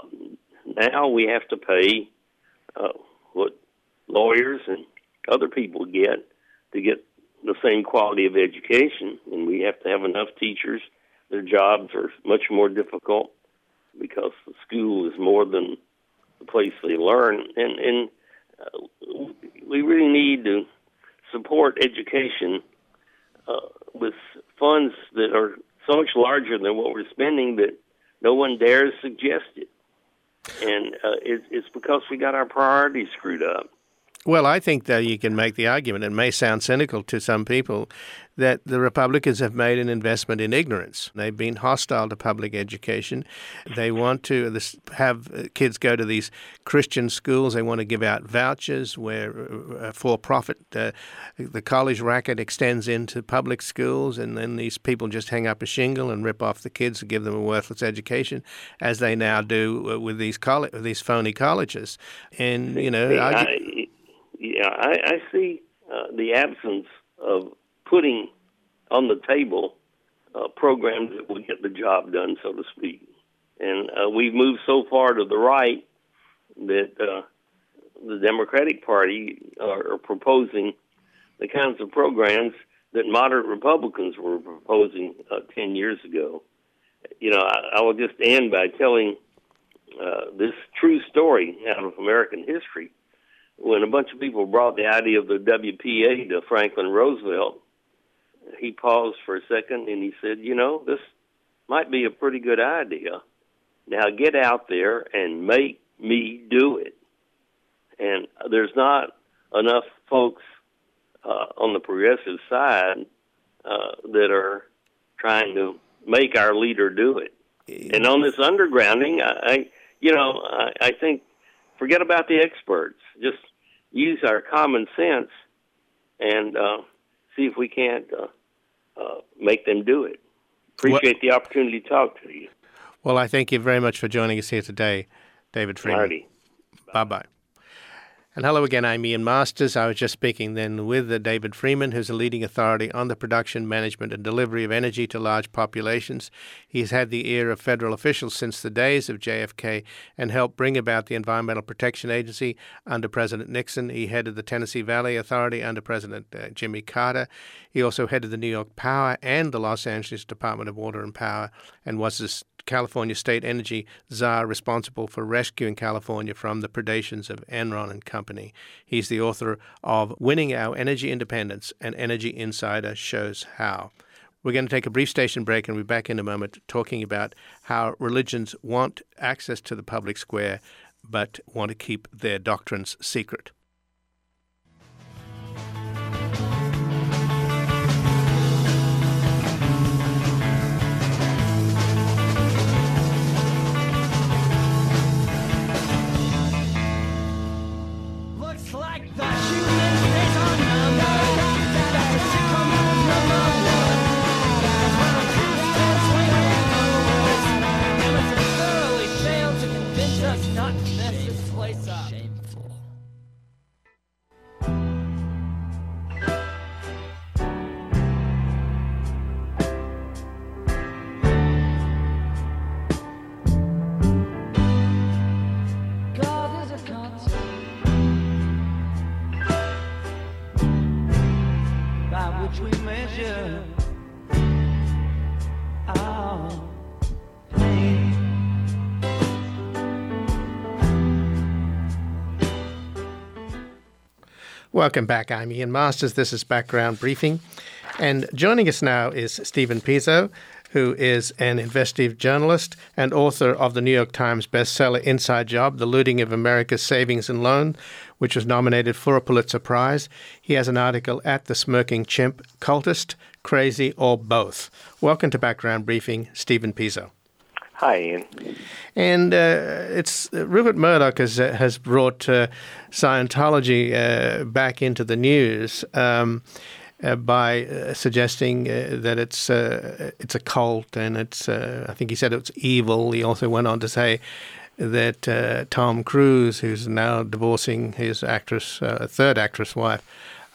now we have to pay uh, what lawyers and other people get to get the same quality of education, and we have to have enough teachers. Their jobs are much more difficult because the school is more than the place they learn. And, and uh, we really need to support education Uh, with funds that are so much larger than what we're spending that no one dares suggest it. And uh, it, it's because we got our priorities screwed up. Well, I think that you can make the argument, it may sound cynical to some people, that the Republicans have made an investment in ignorance. They've been hostile to public education. They want to have kids go to these Christian schools. They want to give out vouchers where uh, for-profit, uh, the college racket extends into public schools, and then these people just hang up a shingle and rip off the kids and give them a worthless education, as they now do with these coll- these phony colleges. And, you know... I, I, yeah, I, I see uh, the absence of putting on the table uh, programs that will get the job done, so to speak. And uh, we've moved so far to the right that uh, the Democratic Party are, are proposing the kinds of programs that moderate Republicans were proposing uh, ten years ago. You know, I, I will just end by telling uh, this true story out of American history. When a bunch of people brought the idea of the W P A to Franklin Roosevelt, he paused for a second and he said, you know, this might be a pretty good idea. Now get out there and make me do it. And there's not enough folks uh, on the progressive side uh, that are trying to make our leader do it. And on this undergrounding, I, I you know, I, I think forget about the experts. Just use our common sense and uh, see if we can't uh, uh, make them do it. Appreciate what? the opportunity to talk to you. Well, I thank you very much for joining us here today, David Freeman. Marty. Bye-bye. And hello again, I'm Ian Masters. I was just speaking then with uh, David Freeman, who's a leading authority on the production, management, and delivery of energy to large populations. He's had the ear of federal officials since the days of J F K and helped bring about the Environmental Protection Agency under President Nixon. He headed the Tennessee Valley Authority under President uh, Jimmy Carter. He also headed the New York Power and the Los Angeles Department of Water and Power, and was the California State Energy Czar responsible for rescuing California from the predations of Enron and Company. He's the author of Winning Our Energy Independence, and Energy Insider Shows How. We're going to take a brief station break and we'll be back in a moment talking about how religions want access to the public square but want to keep their doctrines secret. Welcome back. I'm Ian Masters. This is Background Briefing. And joining us now is Stephen Pizzo, who is an investigative journalist and author of the New York Times bestseller Inside Job, The Looting of America's Savings and Loan, which was nominated for a Pulitzer Prize. He has an article at The Smirking Chimp, Cultist, Crazy, or Both. Welcome to Background Briefing, Stephen Pizzo. Hi, Ian. And uh, it's uh, Rupert Murdoch has uh, has brought uh, Scientology uh, back into the news um, uh, by uh, suggesting uh, that it's uh, it's a cult, and it's uh, I think he said it's evil. He also went on to say that uh, Tom Cruise, who's now divorcing his actress, uh, third actress wife,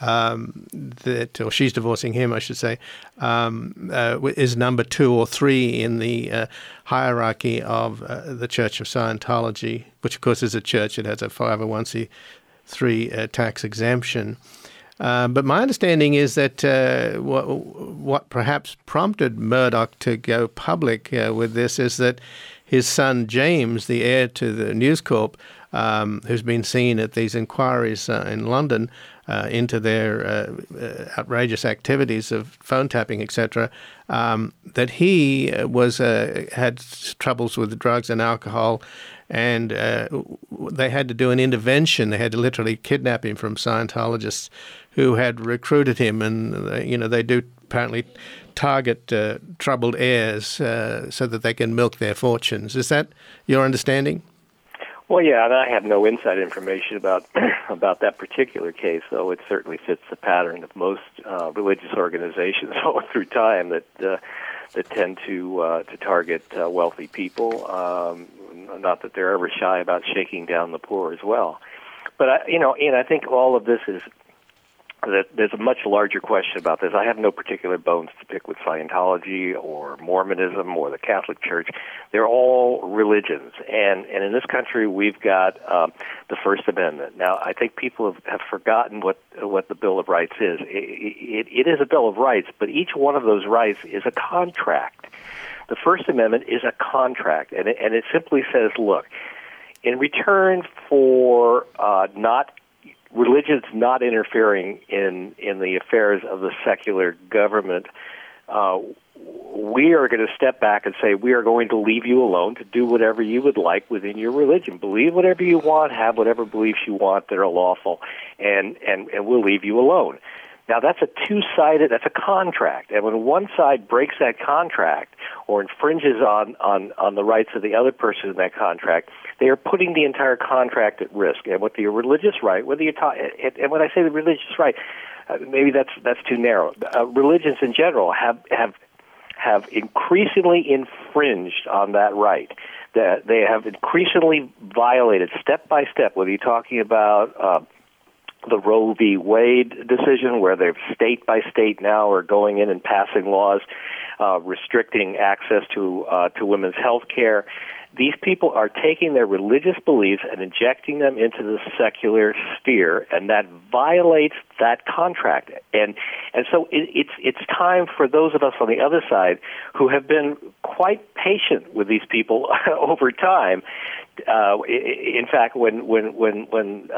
Um, that, or she's divorcing him, I should say, um, uh, is number two or three in the uh, hierarchy of uh, the Church of Scientology, which of course is a church. It has a five oh one c three uh, tax exemption. Uh, but my understanding is that uh, what, what perhaps prompted Murdoch to go public uh, with this is that his son James, the heir to the News Corp, um, who's been seen at these inquiries uh, in London, Uh, into their uh, uh, outrageous activities of phone tapping, et cetera, um, that he was uh, had troubles with drugs and alcohol, and uh, they had to do an intervention. They had to literally kidnap him from Scientologists who had recruited him, and uh, you know they do apparently target uh, troubled heirs uh, so that they can milk their fortunes. Is that your understanding? Well, yeah, and I have no inside information about about that particular case, though it certainly fits the pattern of most uh, religious organizations all through time that uh, that tend to uh, to target uh, wealthy people. Um, not that they're ever shy about shaking down the poor as well. But I, you know, and I think all of this is that there's a much larger question about this. I have no particular bones to pick with Scientology or Mormonism or the Catholic Church. They're all religions, and, and in this country we've got um, the First Amendment. Now, I think people have, have forgotten what what the Bill of Rights is. It, it, it is a Bill of Rights, but each one of those rights is a contract. The First Amendment is a contract, and it, and it simply says, look, in return for uh, not religion's not interfering in, in the affairs of the secular government, uh, we are going to step back and say we are going to leave you alone to do whatever you would like within your religion. Believe whatever you want, have whatever beliefs you want that are lawful, and, and, and we'll leave you alone. Now, that's a two-sided, that's a contract. And when one side breaks that contract or infringes on, on, on the rights of the other person in that contract, they are putting the entire contract at risk. And with the religious right, whether you're ta- and when I say the religious right, uh, maybe that's that's too narrow. Uh, religions in general have have have increasingly infringed on that right. That they have increasingly violated step by step. Whether you're talking about uh, the Roe v. Wade decision, where they're state by state now are going in and passing laws uh, restricting access to uh, to women's health care. These people are taking their religious beliefs and injecting them into the secular sphere, and that violates that contract. And and so it, it's it's time for those of us on the other side who have been quite patient with these people over time. Uh, in fact, when when when when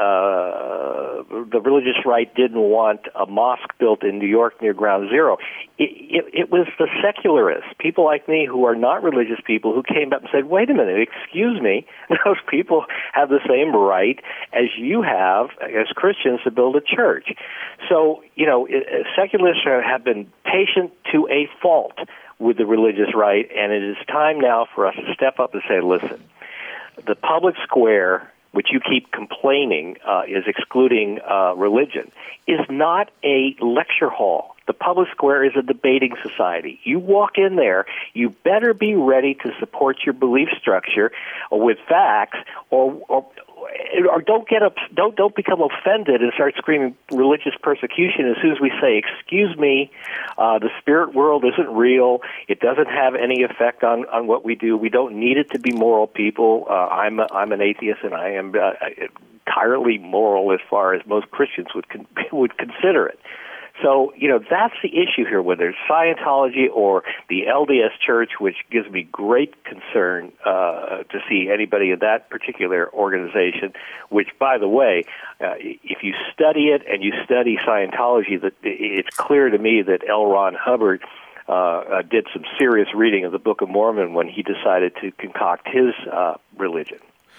uh, the religious right didn't want a mosque built in New York near Ground Zero, it, it, it was the secularists, people like me who are not religious people, who came up and said, "Wait a minute, excuse me, those people have the same right as you have as Christians to build a church." So, you know, secularists have been patient to a fault with the religious right, and it is time now for us to step up and say, "Listen, the public square, which you keep complaining uh, is excluding uh, religion, is not a lecture hall. The public square is a debating society. You walk in there, you better be ready to support your belief structure with facts, or or, or don't get up, don't don't become offended and start screaming religious persecution as soon as we say, excuse me, uh, the spirit world isn't real. It doesn't have any effect on, on what we do. We don't need it to be moral people. Uh, I'm a, I'm an atheist, and I am uh, entirely moral as far as most Christians would con- would consider it. So, you know, that's the issue here, whether it's Scientology or the L D S Church, which gives me great concern uh, to see anybody in that particular organization, which, by the way, uh, if you study it and you study Scientology, that it's clear to me that L. Ron Hubbard uh, uh, did some serious reading of the Book of Mormon when he decided to concoct his uh, religion.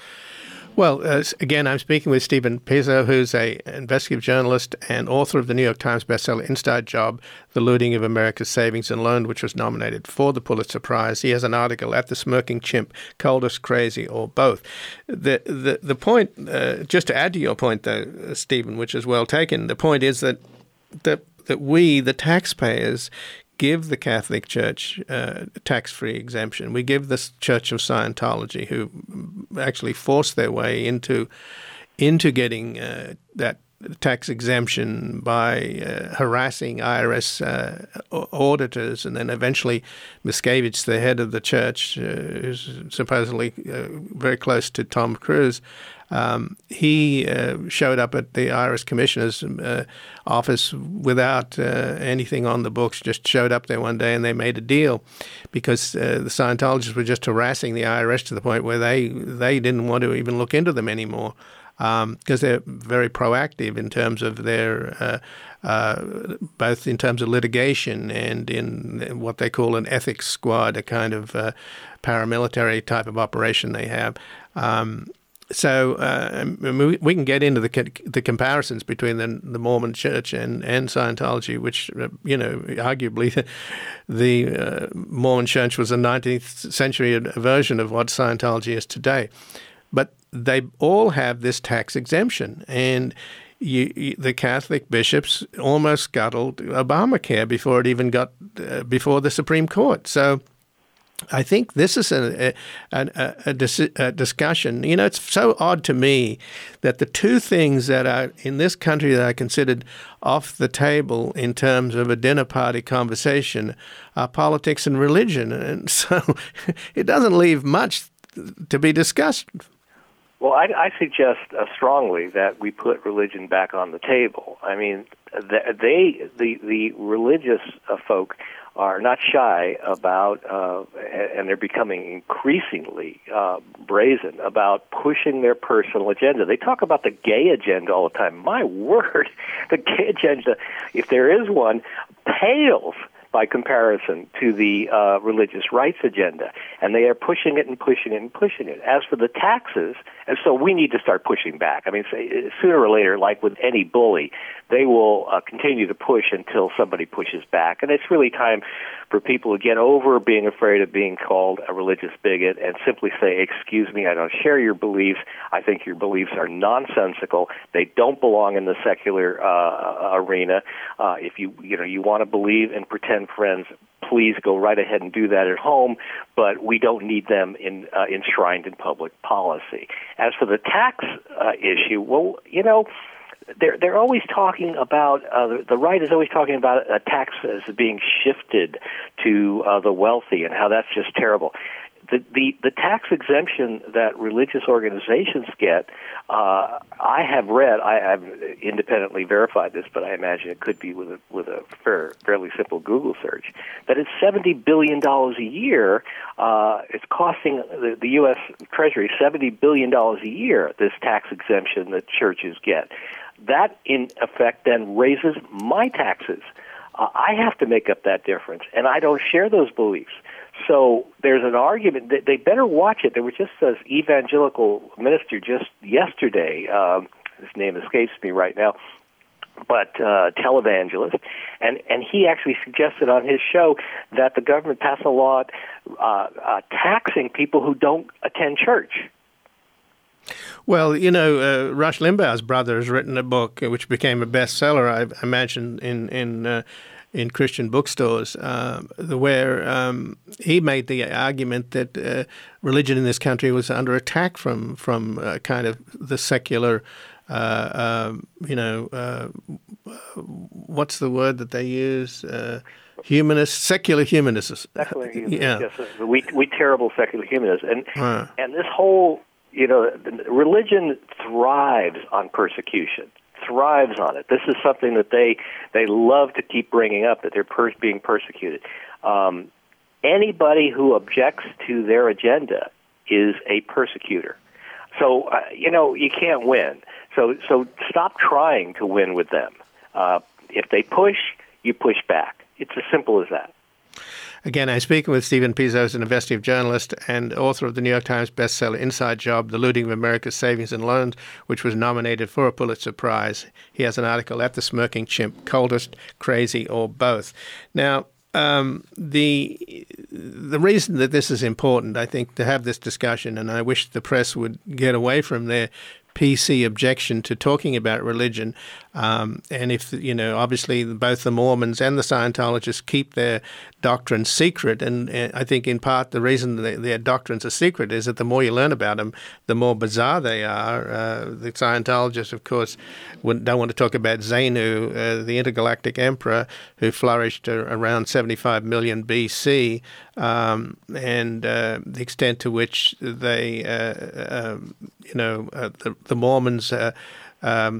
Well, uh, again, I'm speaking with Stephen Pizzo, who's a investigative journalist and author of the New York Times bestseller Inside Job, The Looting of America's Savings and Loan, which was nominated for the Pulitzer Prize. He has an article at The Smirking Chimp, Coldest Crazy, or Both. The the, the point, uh, just to add to your point, though, Stephen, which is well taken, the point is that that, that we, the taxpayers, give the Catholic Church uh, tax-free exemption. We give the Church of Scientology, who actually forced their way into into getting uh, that tax exemption by uh, harassing I R S uh, auditors, and then eventually Miscavige, the head of the church, uh, who's supposedly uh, very close to Tom Cruise, Um, he uh, showed up at the I R S commissioner's uh, office without uh, anything on the books, just showed up there one day, and they made a deal because uh, the Scientologists were just harassing the I R S to the point where they, they didn't want to even look into them anymore because um, they're very proactive in terms of their uh, uh, both in terms of litigation and in what they call an ethics squad, a kind of uh, paramilitary type of operation they have. Um, so uh, we, we can get into the the comparisons between the, the Mormon Church and, and Scientology, which, uh, you know, arguably the, the uh, Mormon Church was a nineteenth century version of what Scientology is today. But they all have this tax exemption, and you, you, the Catholic bishops almost scuttled Obamacare before it even got uh, before the Supreme Court. So I think this is a, a, a, a, dis, a discussion. You know, it's so odd to me that the two things that are in this country that are considered off the table in terms of a dinner party conversation are politics and religion. And so it doesn't leave much to be discussed. Well, I, I suggest uh, strongly that we put religion back on the table. I mean, they, the, the religious uh, folk are not shy about, uh, and they're becoming increasingly uh, brazen about pushing their personal agenda. They talk about the gay agenda all the time. My word, the gay agenda, if there is one, pales by comparison to the uh, religious rights agenda. And they are pushing it and pushing it and pushing it. As for the taxes, and so we need to start pushing back. I mean, say, sooner or later, like with any bully, they will uh, continue to push until somebody pushes back. And it's really time for people to get over being afraid of being called a religious bigot and simply say, excuse me, I don't share your beliefs. I think your beliefs are nonsensical. They don't belong in the secular uh, arena. Uh, if you, you know, you want to believe and pretend friends, please go right ahead and do that at home, but we don't need them in, uh, enshrined in public policy. As for the tax uh, issue, well, you know, they're they're always talking about uh, the, the right is always talking about a tax as being shifted to uh, the wealthy and how that's just terrible. The, the the tax exemption that religious organizations get, uh, I have read, I, I've independently verified this, but I imagine it could be with a with a fair, fairly simple Google search, that it's seventy billion dollars a year. Uh, it's costing the, the U S Treasury seventy billion dollars a year, this tax exemption that churches get. That, in effect, then raises my taxes. Uh, I have to make up that difference, and I don't share those beliefs. So there's an argument that they better watch it. There was just an evangelical minister just yesterday, um, his name escapes me right now, but uh, televangelist, and, and he actually suggested on his show that the government pass a law uh, uh, taxing people who don't attend church. Well, you know, uh, Rush Limbaugh's brother has written a book which became a bestseller, I imagine, in in uh, in Christian bookstores, uh, where um, he made the argument that uh, religion in this country was under attack from from uh, kind of the secular, uh, uh, you know, uh, what's the word that they use? Uh, Humanist, secular humanists. Secular humanists, yeah. Yes, we we terrible secular humanists, and uh. and this whole. You know, religion thrives on persecution, thrives on it. This is something that they they love to keep bringing up, that they're per- being persecuted. Um, anybody who objects to their agenda is a persecutor. So, uh, you know, you can't win. So, so stop trying to win with them. Uh, if they push, you push back. It's as simple as that. Again, I'm speaking with Stephen Pizos, an investigative journalist and author of the New York Times bestseller Inside Job, The Looting of America's Savings and Loans, which was nominated for a Pulitzer Prize. He has an article at The Smirking Chimp, Coldest, Crazy, or Both. Now, um, the the reason that this is important, I think, to have this discussion, and I wish the press would get away from their P C objection to talking about religion. Um, and if, you know, obviously both the Mormons and the Scientologists keep their doctrines secret. And, and I think in part the reason they, their doctrines are secret is that the more you learn about them, the more bizarre they are. Uh, the Scientologists, of course, don't want to talk about Xenu, uh, the intergalactic emperor who flourished around seventy-five million B C, um, and uh, the extent to which they, uh, uh, you know, uh, the, the Mormons uh, um,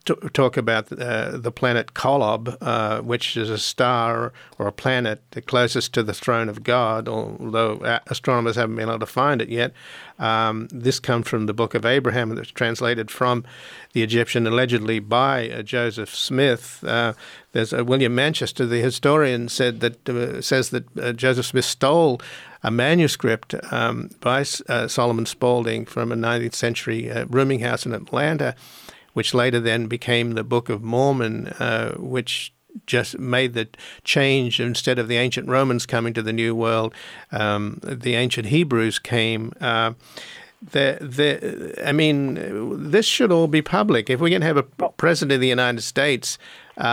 t- talk about uh, the planet Kolob, uh, which is a star or a planet the closest to the throne of God, although astronomers haven't been able to find it yet. Um, this comes from the Book of Abraham, that's translated from the Egyptian allegedly by uh, Joseph Smith. Uh, there's uh, William Manchester, the historian, said that uh, says that uh, Joseph Smith stole a manuscript um, by uh, Solomon Spaulding from a nineteenth century uh, rooming house in Atlanta, which later then became the Book of Mormon, uh, which just made the change. Instead of the ancient Romans coming to the New World, um, the ancient Hebrews came. Uh, the, the, I mean, this should all be public. If we can have a president of the United States uh,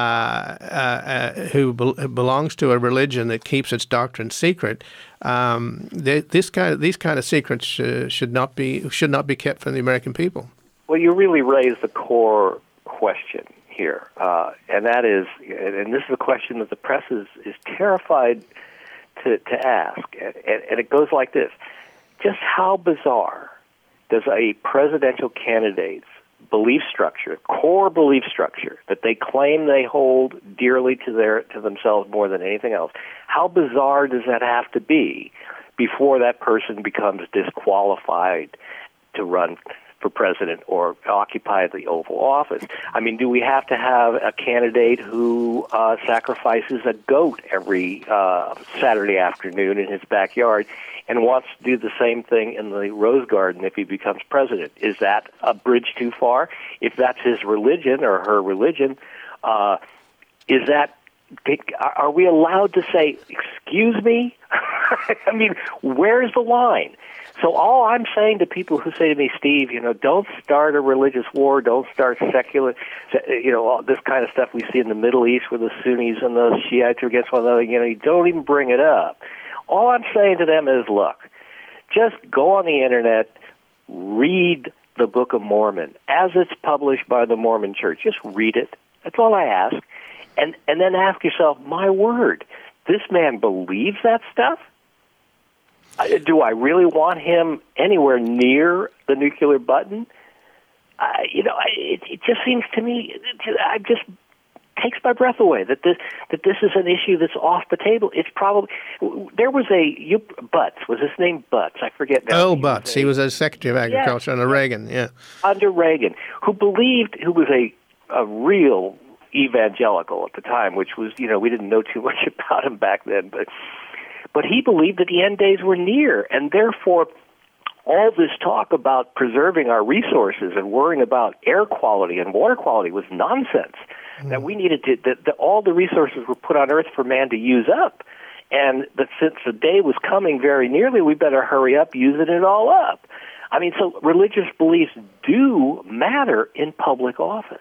uh, uh, who be- belongs to a religion that keeps its doctrine secret, um, th- this kind of, these kind of secrets sh- should not be should not be kept from the American people. Well, you really raise the core question here, uh, and that is, and this is a question that the press is, is terrified to, to ask, and, and it goes like this. Just how bizarre does a presidential candidate's belief structure, core belief structure, that they claim they hold dearly to their to themselves more than anything else, how bizarre does that have to be before that person becomes disqualified to run for president or occupy the Oval Office? I mean, do we have to have a candidate who uh, sacrifices a goat every uh, Saturday afternoon in his backyard and wants to do the same thing in the Rose Garden if he becomes president? Is that a bridge too far? If that's his religion or her religion, uh, is that, are we allowed to say, excuse me? I mean, where's the line? So all I'm saying to people who say to me, Steve, you know, don't start a religious war, don't start secular, you know, all this kind of stuff we see in the Middle East where the Sunnis and the Shiites are against one another, you know, you don't even bring it up. All I'm saying to them is, look, just go on the Internet, read the Book of Mormon as it's published by the Mormon Church. Just read it. That's all I ask. And, and then ask yourself, my word, this man believes that stuff? Do I really want him anywhere near the nuclear button? Uh, you know, it, it just seems to me, it, it just takes my breath away that this that this is an issue that's off the table. It's probably, there was a, you, Butts, was his name Butts? I forget now. Earl Butts, he was a Secretary of Agriculture yeah, under Reagan, yeah. Under Reagan, who believed, who was a, a real evangelical at the time, which was, you know, we didn't know too much about him back then, but But he believed that the end days were near, and therefore all this talk about preserving our resources and worrying about air quality and water quality was nonsense. Mm. That we needed to, that, that all the resources were put on Earth for man to use up, and that since the day was coming very nearly, we better hurry up using it all up. I mean, so religious beliefs do matter in public office.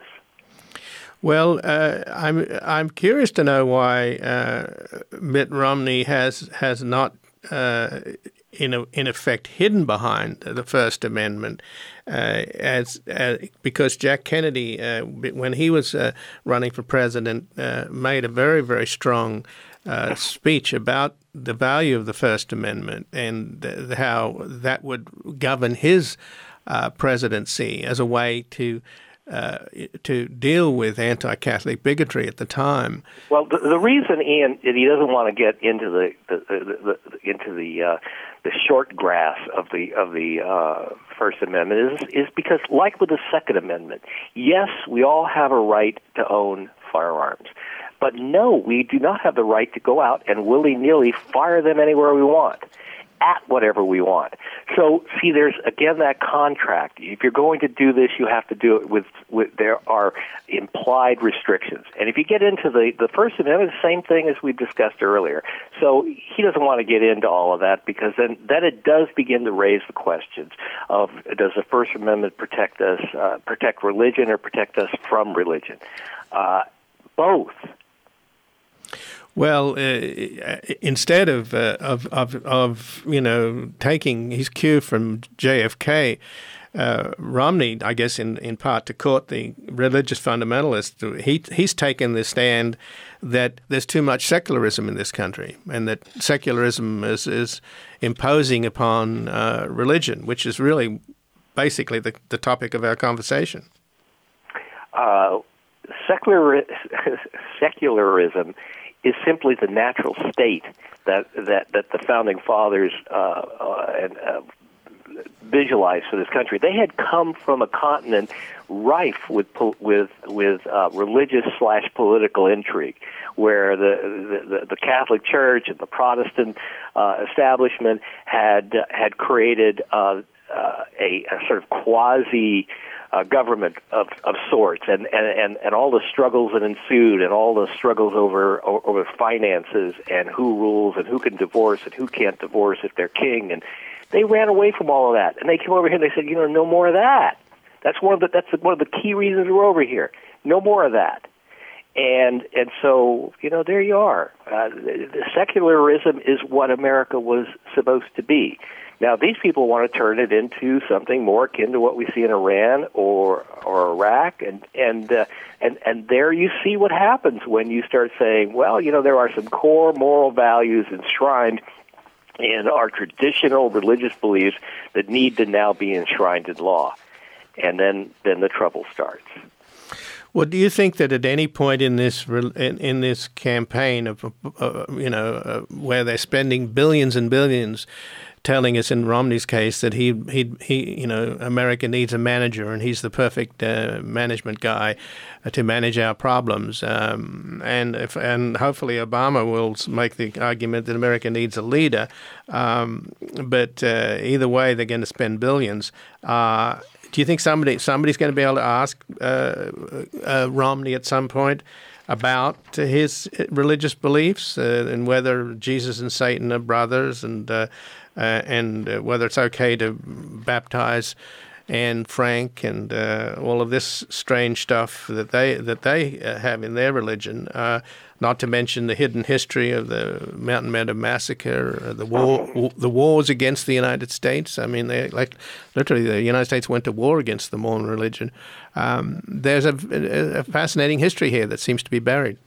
Well, uh, I'm I'm curious to know why uh, Mitt Romney has has not, uh, in a, in effect, hidden behind the First Amendment, uh, as uh, because Jack Kennedy, uh, when he was uh, running for president, uh, made a very very strong uh, speech about the value of the First Amendment and uh, how that would govern his uh, presidency as a way to. Uh, to deal with anti-Catholic bigotry at the time. Well, the, the reason, Ian, that he doesn't want to get into the, the, the, the into the uh, the short grass of the of the uh, First Amendment is is because, like with the Second Amendment, yes, we all have a right to own firearms, but no, we do not have the right to go out and willy-nilly fire them anywhere we want, at whatever we want. So, see, there's, again, that contract. If you're going to do this, you have to do it with, with there are implied restrictions. And if you get into the, the First Amendment, the same thing as we discussed earlier. So he doesn't want to get into all of that because then, then it does begin to raise the questions of, does the First Amendment protect us, uh, protect religion or protect us from religion? Uh, both. Well, uh, instead of, uh, of of of you know taking his cue from J F K, uh, Romney, I guess in, in part to court the religious fundamentalists, he he's taken the stand that there's too much secularism in this country, and that secularism is is imposing upon uh, religion, which is really basically the the topic of our conversation. uh, secular, secularism is simply the natural state that that, that the founding fathers uh, uh, and, uh, visualized for this country. They had come from a continent rife with with with uh, religious slash political intrigue, where the, the the Catholic Church and the Protestant uh, establishment had uh, had created uh, uh, a, a sort of quasi uh, government of, of sorts, and, and, and all the struggles that ensued, and all the struggles over over finances, and who rules, and who can divorce, and who can't divorce if they're king, and they ran away from all of that, and they came over here and they said, you know, no more of that. That's one of the that's one of the key reasons we're over here. No more of that. And and so, you know, there you are. Uh, the, the secularism is what America was supposed to be. Now, these people want to turn it into something more akin to what we see in Iran or or Iraq, and and uh, and and there you see what happens when you start saying, well, you know, there are some core moral values enshrined in our traditional religious beliefs that need to now be enshrined in law, and then then the trouble starts. Well, do you think that at any point in this in, in this campaign of uh, you know uh, where they're spending billions and billions, telling us in Romney's case that he he he you know America needs a manager and he's the perfect uh, management guy uh, to manage our problems, um, and if and hopefully Obama will make the argument that America needs a leader, um, but uh, either way they're going to spend billions. Uh, Do you think somebody somebody's going to be able to ask uh, uh, Romney at some point about his religious beliefs uh, and whether Jesus and Satan are brothers, and uh, uh, and uh, whether it's okay to baptize Anne Frank and uh, all of this strange stuff that they that they uh, have in their religion? Uh, not to mention the hidden history of the Mountain Meadow Massacre, uh, the war, w- the wars against the United States. I mean, they like literally the United States went to war against the Mormon religion. Um, there's a, a fascinating history here that seems to be buried.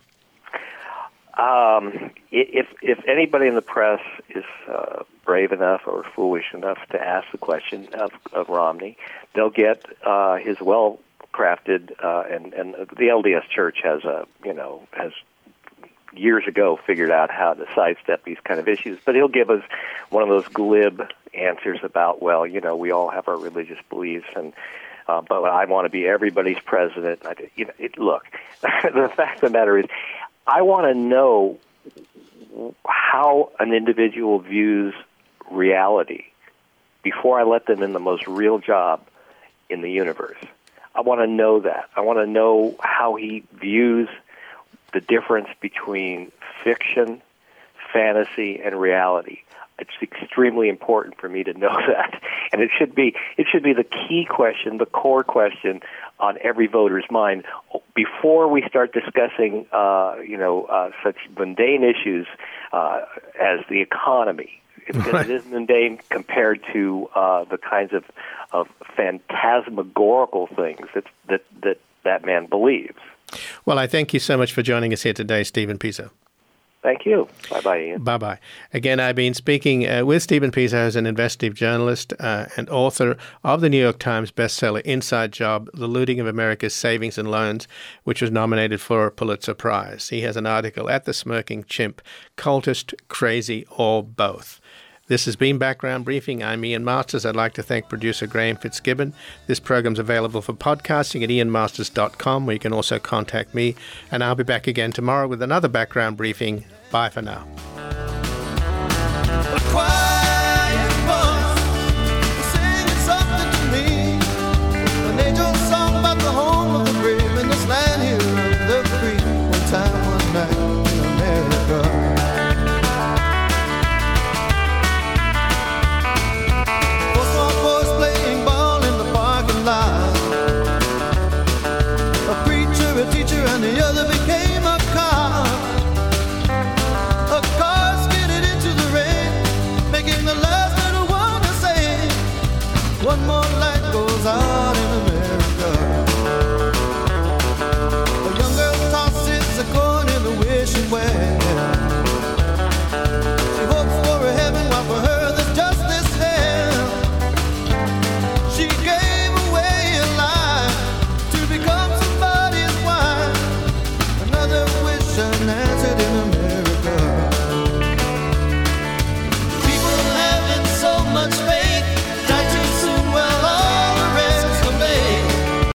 Um, if if anybody in the press is uh, brave enough or foolish enough to ask the question of, of Romney, they'll get uh, his well-crafted uh, and and the L D S Church has a you know has. years ago figured out how to sidestep these kind of issues, but he'll give us one of those glib answers about, well, you know, we all have our religious beliefs, and uh, but I want to be everybody's president. I, you know, it, look, the fact of the matter is, I want to know how an individual views reality before I let them in the most real job in the universe. I want to know that. I want to know how he views the difference between fiction, fantasy, and reality. It's extremely important for me to know that, and it should be it should be the key question, the core question on every voter's mind before we start discussing, uh, you know, uh, such mundane issues uh, as the economy. Right. It is mundane compared to uh, the kinds of, of phantasmagorical things that that that that man believes. Well, I thank you so much for joining us here today, Stephen Pizzo. Thank you. Bye-bye, Ian. Bye-bye. Again, I've been speaking uh, with Stephen Pizzo, who's an investigative journalist uh, and author of the New York Times bestseller Inside Job, The Looting of America's Savings and Loans, which was nominated for a Pulitzer Prize. He has an article at The Smirking Chimp, Cultist, Crazy, or Both. This has been Background Briefing. I'm Ian Masters. I'd like to thank producer Graham Fitzgibbon. This program's available for podcasting at ian masters dot com, where you can also contact me. And I'll be back again tomorrow with another Background Briefing. Bye for now.